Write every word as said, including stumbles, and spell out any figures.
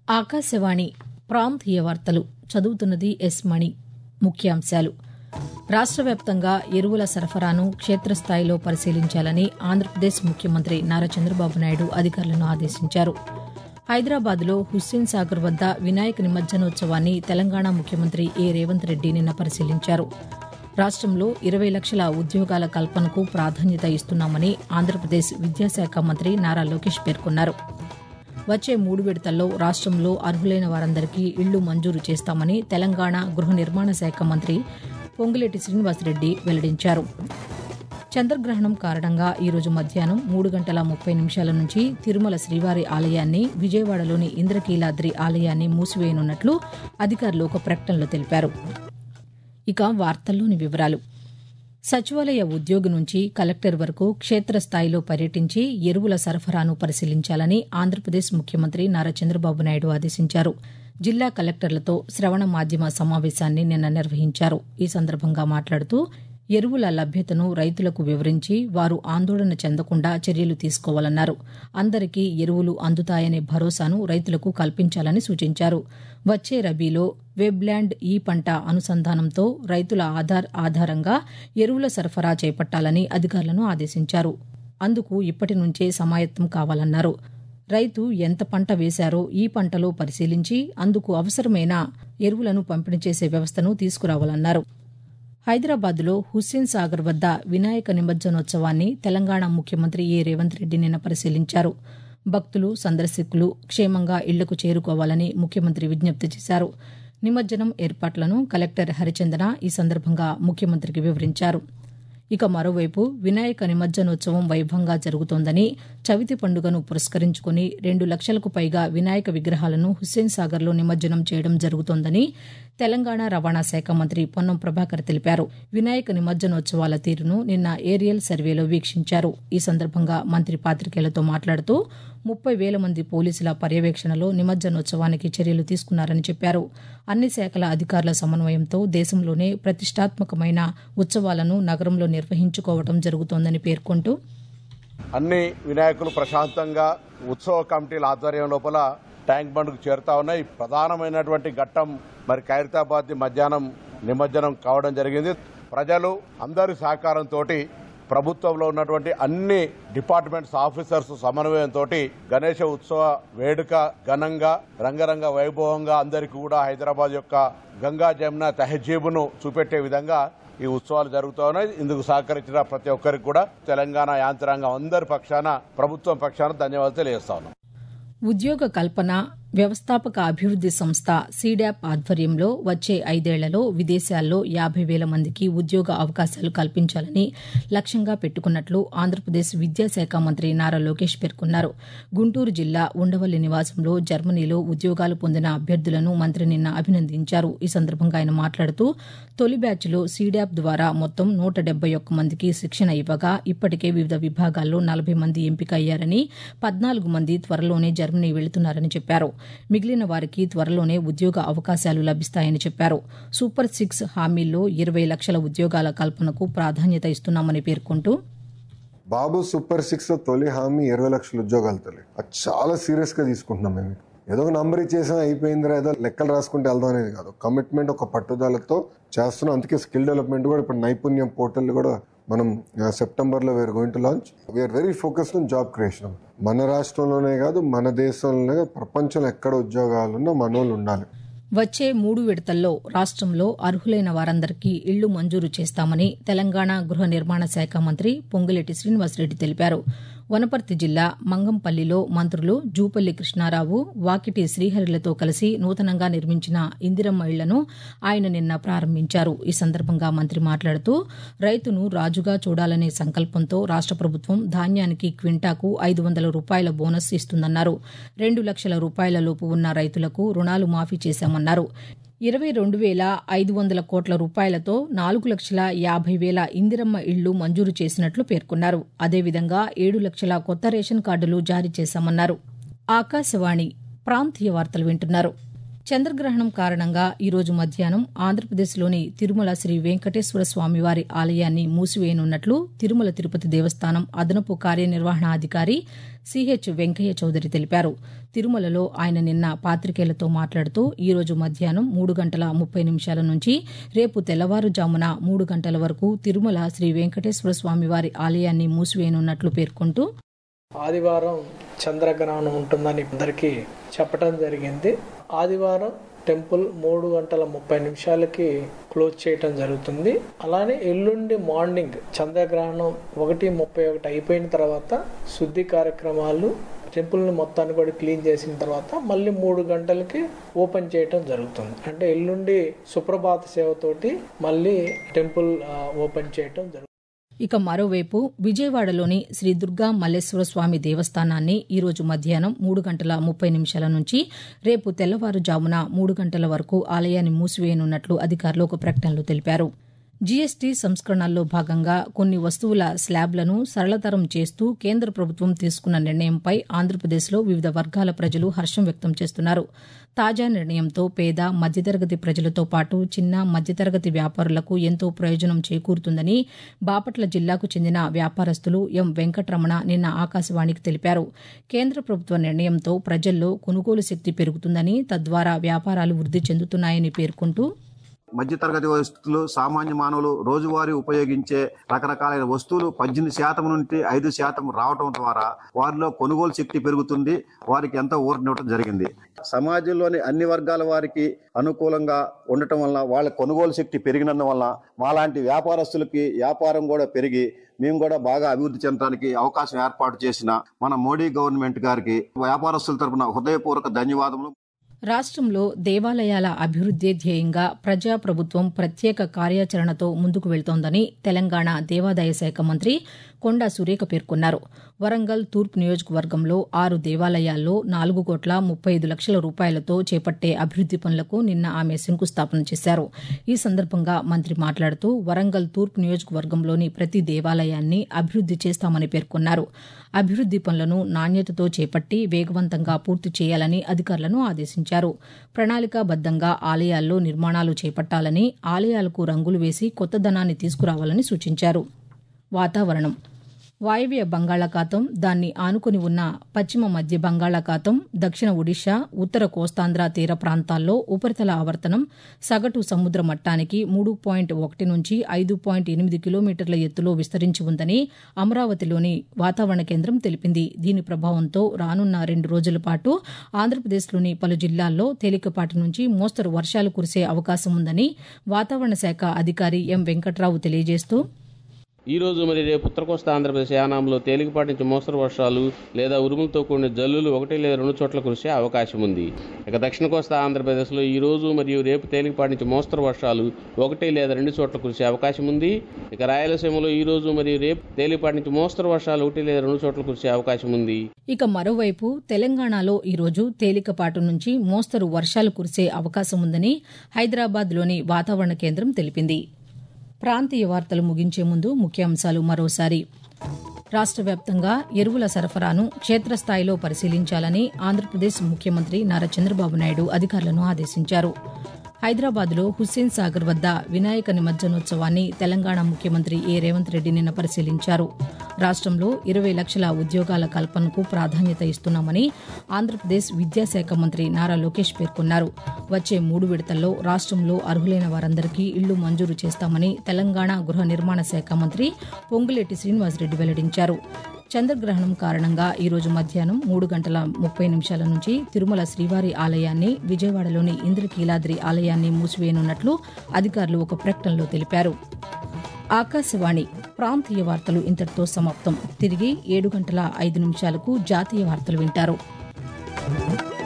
ఆకాశవాణి ప్రాంతీయ వార్తలు చదువుతున్నది ఎస్ మణి. ముఖ్యాంశాలు: రాష్ట్ర వ్యాప్తంగా ఎరువుల సరఫరాను క్షేత్రస్థాయిలో పరిశీలించాలని ఆంధ్రప్రదేశ్ ముఖ్యమంత్రి నారా చంద్రబాబు నాయుడు అధికారులను ఆదేశించారు. హైదరాబాద్లో హుస్సేన్ సాగర్ వద్ద వినాయక నిమజ్జనోత్సవాన్ని తెలంగాణ ముఖ్యమంత్రి ఏ రేవంత్ రెడ్డి నిన్న పరిశీలించారు. రాష్టంలో ఇరవై లక్షల ఉద్యోగాల కల్పనకు ప్రాధాన్యత ఇస్తున్నామని ఆంధ్రప్రదేశ్ విద్యాశాఖ మంత్రి నారా లోకేష్ పేర్కొన్నారు. వచ్చే మూడు విడతల్లో రాష్టంలో అర్హులైన వారందరికీ ఇళ్లు మంజూరు చేస్తామని తెలంగాణ గృహ నిర్మాణ శాఖ మంత్రి పొంగులేటి శ్రీనివాసరెడ్డి వెల్లడించారు. చంద్రగ్రహణం కారణంగా ఈరోజు మధ్యాహ్నం మూడు గంటల ముప్పై నిమిషాల నుంచి తిరుమల శ్రీవారి ఆలయాన్ని, విజయవాడలోని ఇంద్రకీలాద్రి ఆలయాన్ని మూసివేయనున్నట్లు అధికారులు ఒక ప్రకటనలో తెలిపారు. ఇక వార్తల్లోని వివరాలు. సచివాలయ ఉద్యోగి నుంచి కలెక్టర్ వరకు క్షేత్రస్థాయిలో పర్యటించి ఎరువుల సరఫరాను పరిశీలించాలని ఆంధ్రప్రదేశ్ ముఖ్యమంత్రి నారా చంద్రబాబు నాయుడు ఆదేశించారు. జిల్లా కలెక్టర్లతో శ్రవణ మాధ్యమ సమావేశాన్ని నిన్న నిర్వహించారు. ఈ సందర్భంగా మాట్లాడుతూ ఎరువుల లభ్యతను రైతులకు వివరించి వారు ఆందోళన చెందకుండా చర్యలు తీసుకోవాలన్నారు. అందరికీ ఎరువులు అందుతాయనే భరోసాను రైతులకు కల్పించాలని సూచించారు. వచ్చే రబీలో వెబ్ల్యాండ్ ఈ పంట అనుసంధానంతో రైతుల ఆధార్ ఆధారంగా ఎరువుల సరఫరా చేపట్టాలని అధికారులను ఆదేశించారు. అందుకు ఇప్పటి నుంచే సమాయత్తం కావాలన్నారు. రైతు ఎంత పంట వేశారో ఈ పంటలో పరిశీలించి అందుకు అవసరమైన ఎరువులను పంపిణీ చేసే వ్యవస్థను తీసుకురావాలన్నారు. హైదరాబాద్లో హుస్సేన్ సాగర్ వద్ద వినాయక నిమజ్జనోత్సవాన్ని తెలంగాణ ముఖ్యమంత్రి ఏ రేవంత్ రెడ్డి నిన్న పరిశీలించారు. భక్తులు, సందర్శకులు క్షేమంగా ఇళ్లకు చేరుకోవాలని ముఖ్యమంత్రి విజ్ఞప్తి చేశారు. నిమజ్జనం ఏర్పాట్లను కలెక్టర్ హరిచందన ఈ సందర్భంగా ముఖ్యమంత్రికి వివరించారు. ఇక మరోవైపు వినాయక నిమజ్జనోత్సవం వైభవంగా జరుగుతోందని, చవితి పండుగను పురస్కరించుకుని రెండు లక్షలకు పైగా వినాయక విగ్రహాలను హుస్సేన్ సాగర్లో నిమజ్జనం చేయడం జరుగుతోందని తెలంగాణ రవాణా శాఖ మంత్రి పొన్నం ప్రభాకర్ తెలిపారు. వినాయక నిమజ్జనోత్సవాల తీరును నిన్న ఏరియల్ సర్వేలో వీక్షించారు. ఈ సందర్భంగా మంత్రి పాతికేయులతో మాట్లాడుతూ ముప్పై వేల మంది పోలీసుల పర్యవేక్షణలో నిమజ్జనోత్సవానికి చర్యలు తీసుకున్నారని చెప్పారు. అన్ని శాఖల అధికారుల సమన్వయంతో దేశంలోనే ప్రతిష్టాత్మకమైన ఉత్సవాలను నగరంలో నిర్వహించుకోవడం జరుగుతోందని పేర్కొంటూ అన్ని వినాయకులు ప్రశాంతంగా ఉత్సవ కమిటీల ఆధ్వర్యం లోపల ట్యాంక్ బండ్కు చేరుతా ఉన్నాయి. ప్రధానమైనటువంటి ఘట్టం మరి ఖైరతాబాద్ మధ్యాహ్నం నిమజ్జనం కావడం జరిగింది. ప్రజలు అందరి సహకారంతో ప్రభుత్వంలో ఉన్నటువంటి అన్ని డిపార్ట్మెంట్స్ ఆఫీసర్స్ సమన్వయంతో గణేష ఉత్సవ వేడుక ఘనంగా రంగరంగ వైభవంగా అందరికీ కూడా హైదరాబాద్ యొక్క గంగా జమున తహజీబును చూపెట్టే విధంగా ఈ ఉత్సవాలు జరుగుతూ ఉన్నాయి. ఇందుకు సహకరించిన ప్రతి ఒక్కరికి కూడా తెలంగాణ యాంత్రాంగం అందరి పక్షాన, ప్రభుత్వం పక్షాన ధన్యవాదాలు తెలియజేస్తా ఉన్నాం. ఉద్యోగ కల్పన వ్యవస్థాపక అభివృద్ది సంస్థ సీడాప్ ఆధ్వర్యంలో వచ్చే ఐదేళ్లలో విదేశాల్లో యాభై వేల మందికి ఉద్యోగ అవకాశాలు కల్పించాలని లక్ష్యంగా పెట్టుకున్నట్లు ఆంధ్రప్రదేశ్ విద్యాశాఖ మంత్రి నారా లోకేష్ పేర్కొన్నారు. గుంటూరు జిల్లా ఉండవల్లి నివాసంలో జర్మనీలో ఉద్యోగాలు పొందిన అభ్యర్థులను మంత్రి నిన్న అభినందించారు. ఈ సందర్భంగా ఆయన మాట్లాడుతూ తొలి బ్యాచ్లో సీడాప్ ద్వారా మొత్తం నూట డెబ్బై ఒక్క మందికి శిక్షణ ఇవ్వగా ఇప్పటికే వివిధ విభాగాల్లో నలభై మంది ఎంపిక అయ్యారని, పద్నాలుగు మంది త్వరలోనే జర్మనీ వెళుతున్నారని చెప్పారు. మిగిలిన వారికి త్వరలోనే ఉద్యోగ అవకాశాలు లభిస్తాయని చెప్పారు. సూపర్ సిక్స్ హామీల్లో ఇరవై లక్షల ఉద్యోగాల కల్పనకు ప్రాధాన్యత ఇస్తున్నామని పేర్కొంటూ బాబు సూపర్ సిక్స్ తొలి హామీ ఇరవై లక్షల ఉద్యోగాలు తొలి అది చాలా సీరియస్ గా తీసుకుంటున్నాం. మేము ఏదో ఒక నంబర్ ఇచ్చేసాం అయిపోయిందిరా, ఏదో లెక్కలు రాసుకుంటే వెళ్దాం అనేది కాదు. కమిట్మెంట్, ఒక పట్టుదలతో చేస్తున్నాం. అందుకే స్కిల్ డెవలప్మెంట్ కూడా ఇప్పుడు నైపుణ్యం పోర్టల్ కూడా మనం సెప్టెంబర్ లో we're going to launch. We're very focused on job creation. మన రాష్ట్రంలోనే కాదు, మన దేశంలోనే కాదు, ప్రపంచంలో ఎక్కడ ఉద్యోగాలున్నా మనోళ్ళు ఉండాలి. వచ్చే మూడు విడతల్లో రాష్టంలో అర్హులైన వారందరికీ ఇళ్లు మంజూరు చేస్తామని తెలంగాణ గృహ నిర్మాణ శాఖ మంత్రి పొంగులేటి శ్రీనివాసరెడ్డి తెలిపారు. వనపర్తి జిల్లా మంగంపల్లిలో మంత్రులు జూపల్లి కృష్ణారావు, వాకిటి శ్రీహరిలతో కలిసి నూతనంగా నిర్మించిన ఇందిరమ్మ ఇళ్లను ఆయన నిన్న ప్రారంభించారు. ఈ సందర్భంగా మంత్రి మాట్లాడుతూ రైతును రాజుగా చూడాలనే సంకల్పంతో రాష్ట ప్రభుత్వం ధాన్యానికి క్వింటాకు ఐదు వందల రూపాయల బోనస్ ఇస్తుందన్నారు. రెండు లక్షల రూపాయల లోపు ఉన్న రైతులకు రుణాలు మాఫీ చేశామన్నారు. ఇరవై రెండు వేల ఐదు వందల కోట్ల రూపాయలతో నాలుగు లక్షల యాభై వేల ఇందిరమ్మ ఇళ్లు మంజూరు చేసినట్లు పేర్కొన్నారు. అదేవిధంగా ఏడు లక్షల కొత్త రేషన్ కార్డులు జారీ చేశామన్నారు. ఆకాశవాణి ప్రాంతీయ వార్తలు వింటున్నారు. చంద్రగ్రహణం కారణంగా ఈరోజు మధ్యాహ్నం ఆంధ్రప్రదేశ్లోని తిరుమల శ్రీ వెంకటేశ్వర స్వామివారి ఆలయాన్ని మూసివేయనున్నట్లు తిరుమల తిరుపతి దేవస్థానం అదనపు కార్యనిర్వహణాధికారి సిహెచ్ వెంకయ్య చౌదరి తెలిపారు. తిరుమలలో ఆయన నిన్న పాతికేయులతో మాట్లాడుతూ ఈరోజు మధ్యాహ్నం మూడు గంటల ముప్పై నిమిషాల నుంచి రేపు తెల్లవారుజామున మూడు గంటల వరకు తిరుమల శ్రీ వెంకటేశ్వర స్వామివారి ఆలయాన్ని మూసివేయనున్నట్లు పేర్కొంటూ ఆదివారం చంద్రగ్రహణం ఉంటుందని అందరికీ చెప్పడం జరిగింది. ఆదివారం టెంపుల్ మూడు గంటల ముప్పై నిమిషాలకి క్లోజ్ చేయటం జరుగుతుంది. అలానే ఎల్లుండి మార్నింగ్ చంద్రగ్రహణం ఒకటి ముప్పై ఒకటి అయిపోయిన తర్వాత శుద్ధి కార్యక్రమాలు టెంపుల్ని మొత్తాన్ని కూడా క్లీన్ చేసిన తర్వాత మళ్ళీ మూడు గంటలకి ఓపెన్ చేయటం జరుగుతుంది. అంటే ఎల్లుండి సుప్రభాత సేవతోటి మళ్ళీ టెంపుల్ ఓపెన్ చేయటం జరుగుతుంది. ఇక మరోవైపు విజయవాడలోని శ్రీ దుర్గా మల్లేశ్వర స్వామి దేవస్థానాన్ని ఈరోజు మధ్యాహ్నం మూడు గంటల ముప్పై నిమిషాల నుంచి రేపు తెల్లవారుజామున మూడు గంటల వరకు ఆలయాన్ని మూసివేయనున్నట్లు అధికారులు ఒక ప్రకటనలో తెలిపారు. జీఎస్టీ సంస్కరణల్లో భాగంగా కొన్ని వస్తువుల స్లాబ్లను సరళతరం చేస్తూ కేంద్ర ప్రభుత్వం తీసుకున్న నిర్ణయంపై ఆంధ్రప్రదేశ్లో వివిధ వర్గాల ప్రజలు హర్షం వ్యక్తం చేస్తున్నారు. తాజా నిర్ణయంతో పేద మధ్యతరగతి ప్రజలతో పాటు చిన్న మధ్యతరగతి వ్యాపారులకు ఎంతో ప్రయోజనం చేకూరుతుందని బాపట్ల జిల్లాకు చెందిన వ్యాపారస్తులు ఎం వెంకటరమణ నిన్న ఆకాశవాణికి తెలిపారు. కేంద్ర ప్రభుత్వ నిర్ణయంతో ప్రజల్లో కొనుగోలు శక్తి పెరుగుతుందని, తద్వారా వ్యాపారాలు వృద్ధి చెందుతున్నాయని పేర్కొంటూ మధ్యతరగతి వస్తువులు సామాన్య మానవులు రోజువారీ ఉపయోగించే రకరకాలైన వస్తువులు పద్దెనిమిది శాతం నుండి ఐదు శాతం రావడం ద్వారా వారిలో కొనుగోలు శక్తి పెరుగుతుంది. వారికి ఎంతో ఊరటం జరిగింది. సమాజంలోని అన్ని వర్గాల వారికి అనుకూలంగా ఉండటం వల్ల వాళ్ళ కొనుగోలు శక్తి పెరిగినందువల్ల మాలాంటి వ్యాపారస్తులకి వ్యాపారం కూడా పెరిగి మేము కూడా బాగా అభివృద్ధి చెందడానికి అవకాశం ఏర్పాటు చేసిన మన మోడీ గవర్నమెంట్ గారికి వ్యాపారస్తుల తరపున హృదయపూర్వక ధన్యవాదములు. రాష్ట్రంలో దేవాలయాల అభివృద్దే ధ్యేయంగా ప్రజాప్రభుత్వం ప్రత్యేక కార్యాచరణతో ముందుకు వెళ్తోందని తెలంగాణ దేవాదాయ శాఖ మంత్రి కొండా సురేఖ పేర్కొన్నారు. వరంగల్ తూర్పు నియోజకవర్గంలో ఆరు దేవాలయాల్లో నాలుగు కోట్ల ముప్పై ఐదు లక్షల రూపాయలతో చేపట్టే అభివృద్ది పనులకు నిన్న ఆమె శంకుస్థాపన చేశారు. ఈ సందర్భంగా మంత్రి మాట్లాడుతూ వరంగల్ తూర్పు నియోజకవర్గంలోని ప్రతి దేవాలయాన్ని అభివృద్ది చేస్తామని పేర్కొన్నారు. అభివృద్ది పనులను నాణ్యతతో చేపట్టి వేగవంతంగా పూర్తి చేయాలని అధికారులను ఆదేశించారు. ప్రణాళికాబద్దంగా ఆలయాల్లో నిర్మాణాలు చేపట్టాలని, ఆలయాలకు రంగులు వేసి కొత్తదనాన్ని తీసుకురావాలని సూచించారు. వాతావరణం. వాయవ్య బంగాళాఖాతం, దాన్ని ఆనుకుని ఉన్న పశ్చిమ మధ్య బంగాళాఖాతం, దక్షిణ ఒడిషా, ఉత్తర కోస్తాంధ్ర తీర ప్రాంతాల్లో ఉపరితల ఆవర్తనం సగటు సముద్ర మట్టానికి మూడు పాయింట్ ఒకటి నుంచి ఐదు పాయింట్ ఎనిమిది కిలోమీటర్ల ఎత్తులో విస్తరించి ఉందని అమరావతిలోని వాతావరణ కేంద్రం తెలిపింది. దీని ప్రభావంతో రానున్న రెండు రోజుల పాటు ఆంధ్రప్రదేశ్లోని పలు జిల్లాల్లో తేలికపాటి నుంచి మోస్తరు వర్షాలు కురిసే అవకాశం ఉందని వాతావరణ శాఖ అధికారి ఎం వెంకట్రావు తెలియజేస్తూ ఈ రోజు మరి రేపు ఉత్తర కోస్తా ఆంధ్రప్రదేశ్ యానాంలో తేలికపాటి నుంచి మోస్తరు వర్షాలు లేదా ఉరుములతో కూడిన జల్లులు ఒకటి లేదా రెండు చోట్ల కురిసే అవకాశం ఉంది. ఇక దక్షిణ కోస్తా ఆంధ్రప్రదేశ్లో ఈ రోజు మరియు రేపు తేలికపాటి నుంచి మోస్తరు వర్షాలు ఒకటి లేదా రెండు చోట్ల కురిసే అవకాశం ఉంది. ఇక రాయలసీమలో ఈ రోజు మరియు రేపు తేలికపాటి నుంచి మోస్తరు వర్షాలు ఒకటి లేదా రెండు చోట్ల కురిసే అవకాశం ఉంది. ఇక మరోవైపు తెలంగాణలో ఈ రోజు తేలికపాటు నుంచి మోస్తరు వర్షాలు కురిసే అవకాశం ఉందని హైదరాబాద్లోని వాతావరణ కేంద్రం తెలిపింది. ప్రాంతీయ వార్తలు ముగించే ముందు ముఖ్యాంశాలు మరోసారి. రాష్ట్ర వ్యాప్తంగా ఎరువుల సరఫరాను క్షేత్రస్థాయిలో పరిశీలించాలని ఆంధ్రప్రదేశ్ ముఖ్యమంత్రి నారా చంద్రబాబు నాయుడు అధికారులను ఆదేశించారు. హైదరాబాద్లో హుస్సేన్ సాగర్ వద్ద వినాయక నిమజ్జనోత్సవాన్ని తెలంగాణ ముఖ్యమంత్రి ఏ రేవంత్ రెడ్డి నిన్న పరిశీలించారు. రాష్ట్రంలో ఇరవై లక్షల ఉద్యోగాల కల్పనకు ప్రాధాన్యత ఇస్తున్నామని ఆంధ్రప్రదేశ్ విద్యాశాఖ మంత్రి నారా లోకేష్ పేర్కొన్నారు. వచ్చే మూడు విడతల్లో రాష్ట్రంలో అర్హులైన వారందరికీ ఇళ్లు మంజూరు చేస్తామని తెలంగాణ గృహ నిర్మాణ శాఖ మంత్రి పొంగులేటి శ్రీనివాసరెడ్డి వెల్లడించారు. చంద్రగ్రహణం కారణంగా ఈరోజు మధ్యాహ్నం మూడు గంటల ముప్పై నిమిషాల నుంచి తిరుమల శ్రీవారి ఆలయాన్ని, విజయవాడలోని ఇంద్రకీలాద్రి ఆలయాన్ని మూసివేయనున్నట్లు అధికారులు ఒక ప్రకటనలో తెలిపారు. ఆకాశవాణి ప్రాంతీయ వార్తలు ఇంతటితో సమాప్తం. తిరిగి ఏడు గంటల ఐదు నిమిషాలకు జాతీయ వార్తలు వింటారు.